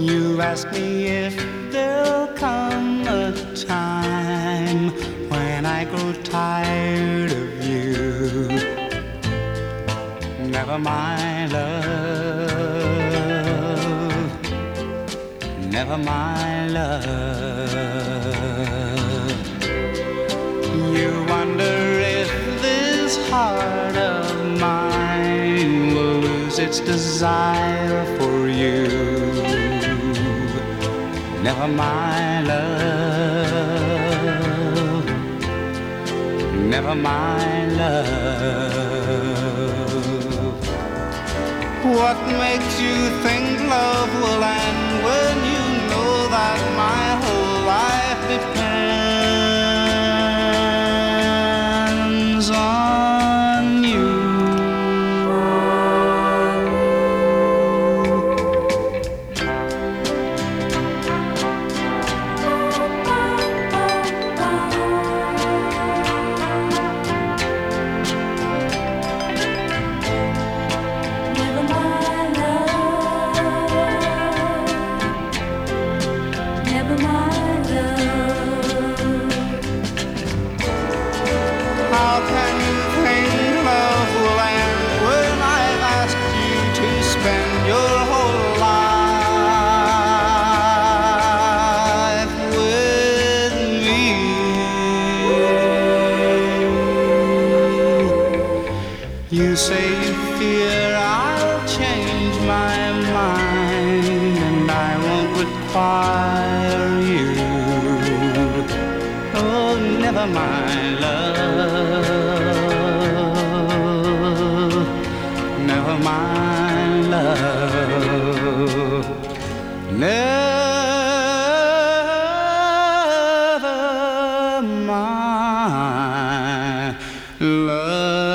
You ask me if there'll come a time when I grow tired of you. Never mind, love. Never mind, love. You wonder if this heart of mine will lose its desire for you. Never mind, love. Never mind, love. What makes you think love will end when you know that my whole life depends on you? How can you think love will end when I've asked you to spend your whole life with me? You say you fear I'll change my mind and I won't require you. Oh, never mind, love. Never mind, love. Never mind, love.